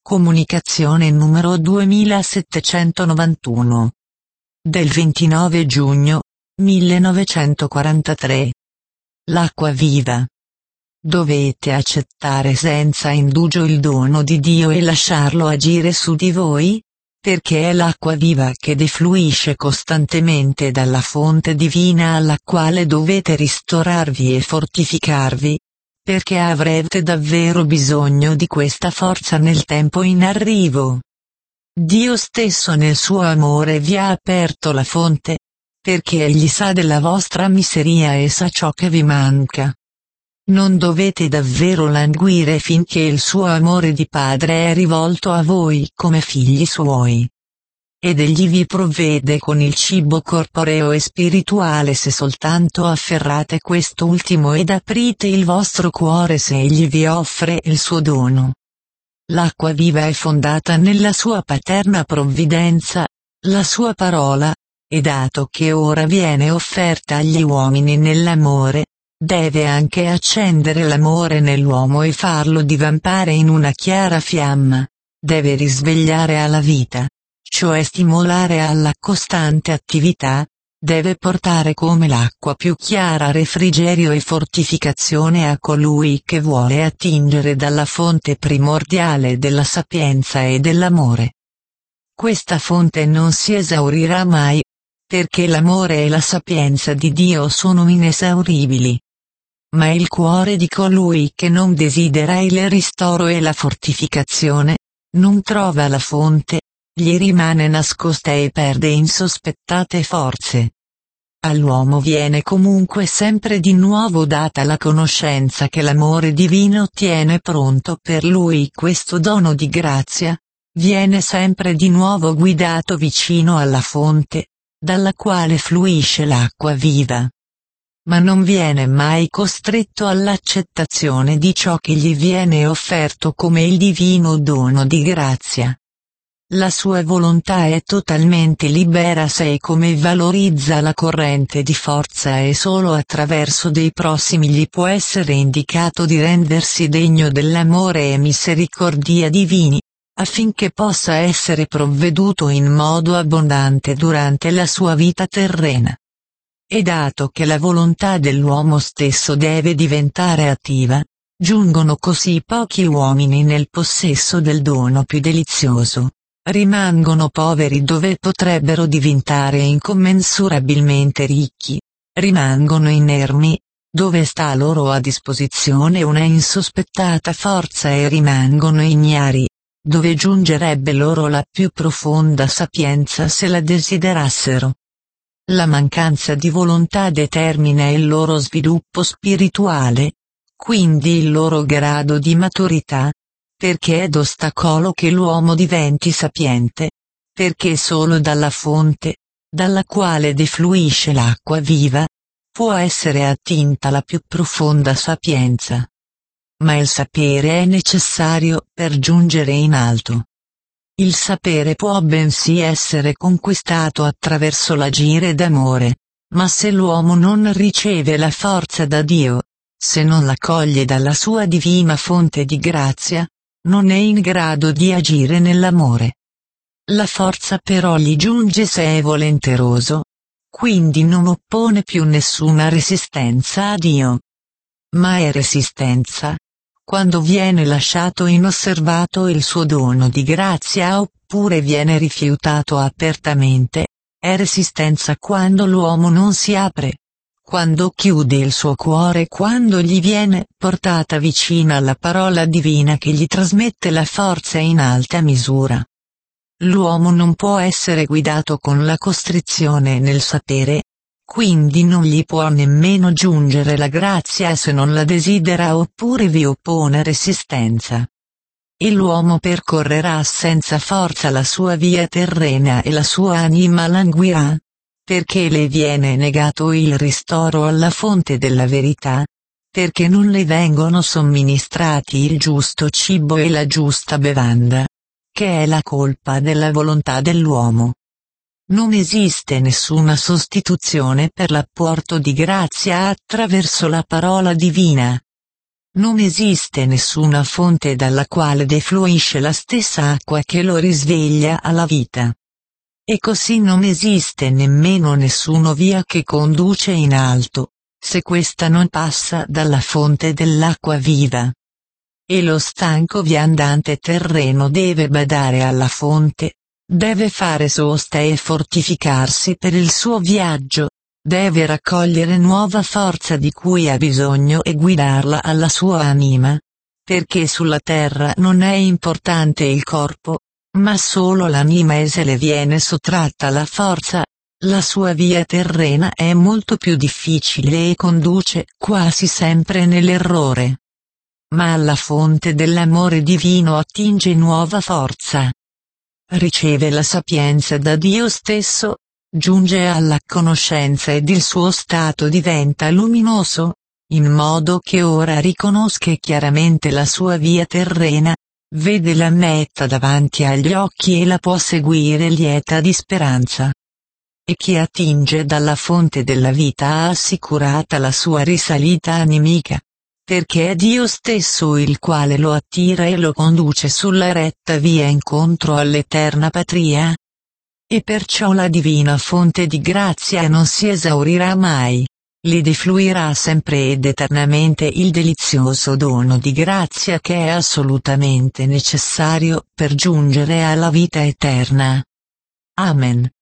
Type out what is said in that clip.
Comunicazione numero 2791. Del 29 giugno 1943. L'acqua viva. Dovete accettare senza indugio il dono di Dio e lasciarlo agire su di voi, perché è l'acqua viva che defluisce costantemente dalla fonte divina alla quale dovete ristorarvi e fortificarvi, perché avrete davvero bisogno di questa forza nel tempo in arrivo. Dio stesso nel suo amore vi ha aperto la fonte, perché Egli sa della vostra miseria e sa ciò che vi manca. Non dovete davvero languire finché il suo amore di Padre è rivolto a voi come figli suoi. Ed Egli vi provvede con il cibo corporeo e spirituale se soltanto afferrate quest'ultimo ed aprite il vostro cuore se Egli vi offre il suo dono. L'acqua viva è fondata nella sua paterna provvidenza, la sua parola, e dato che ora viene offerta agli uomini nell'amore, deve anche accendere l'amore nell'uomo e farlo divampare in una chiara fiamma, deve risvegliare alla vita, cioè stimolare alla costante attività, deve portare come l'acqua più chiara refrigerio e fortificazione a colui che vuole attingere dalla fonte primordiale della sapienza e dell'amore. Questa fonte non si esaurirà mai, perché l'amore e la sapienza di Dio sono inesauribili. Ma il cuore di colui che non desidera il ristoro e la fortificazione, non trova la fonte, gli rimane nascosta e perde insospettate forze. All'uomo viene comunque sempre di nuovo data la conoscenza che l'amore divino tiene pronto per lui questo dono di grazia, viene sempre di nuovo guidato vicino alla fonte, dalla quale fluisce l'acqua viva. Ma non viene mai costretto all'accettazione di ciò che gli viene offerto come il divino dono di grazia. La sua volontà è totalmente libera se e come valorizza la corrente di forza e solo attraverso dei prossimi gli può essere indicato di rendersi degno dell'amore e misericordia divini, affinché possa essere provveduto in modo abbondante durante la sua vita terrena. E dato che la volontà dell'uomo stesso deve diventare attiva, giungono così pochi uomini nel possesso del dono più delizioso. Rimangono poveri dove potrebbero diventare incommensurabilmente ricchi, rimangono inermi, dove sta loro a disposizione una insospettata forza e rimangono ignari, dove giungerebbe loro la più profonda sapienza se la desiderassero. La mancanza di volontà determina il loro sviluppo spirituale, quindi il loro grado di maturità, perché è d'ostacolo che l'uomo diventi sapiente, perché solo dalla fonte, dalla quale defluisce l'acqua viva, può essere attinta la più profonda sapienza. Ma il sapere è necessario per giungere in alto. Il sapere può bensì essere conquistato attraverso l'agire d'amore, ma se l'uomo non riceve la forza da Dio, se non la coglie dalla sua divina fonte di grazia, non è in grado di agire nell'amore. La forza però gli giunge se è volenteroso, quindi non oppone più nessuna resistenza a Dio. Ma è resistenza, quando viene lasciato inosservato il suo dono di grazia oppure viene rifiutato apertamente, è resistenza quando l'uomo non si apre, quando chiude il suo cuore, quando gli viene portata vicina la parola divina che gli trasmette la forza in alta misura. L'uomo non può essere guidato con la costrizione nel sapere, quindi non gli può nemmeno giungere la grazia se non la desidera oppure vi oppone resistenza. E l'uomo percorrerà senza forza la sua via terrena e la sua anima languirà, perché le viene negato il ristoro alla fonte della verità, perché non le vengono somministrati il giusto cibo e la giusta bevanda, che è la colpa della volontà dell'uomo. Non esiste nessuna sostituzione per l'apporto di grazia attraverso la parola divina. Non esiste nessuna fonte dalla quale defluisce la stessa acqua che lo risveglia alla vita. E così non esiste nemmeno nessuna via che conduce in alto, se questa non passa dalla fonte dell'acqua viva. E lo stanco viandante terreno deve badare alla fonte, deve fare sosta e fortificarsi per il suo viaggio, deve raccogliere nuova forza di cui ha bisogno e guidarla alla sua anima, perché sulla terra non è importante il corpo, ma solo l'anima, e se le viene sottratta la forza, la sua via terrena è molto più difficile e conduce quasi sempre nell'errore. Ma alla fonte dell'amore divino attinge nuova forza. Riceve la sapienza da Dio stesso, giunge alla conoscenza ed il suo stato diventa luminoso, in modo che ora riconosca chiaramente la sua via terrena, vede la meta davanti agli occhi e la può seguire lieta di speranza. E chi attinge dalla fonte della vita ha assicurata la sua risalita animica, perché è Dio stesso il quale lo attira e lo conduce sulla retta via incontro all'eterna patria. E perciò la divina fonte di grazia non si esaurirà mai, gli defluirà sempre ed eternamente il delizioso dono di grazia che è assolutamente necessario per giungere alla vita eterna. Amen.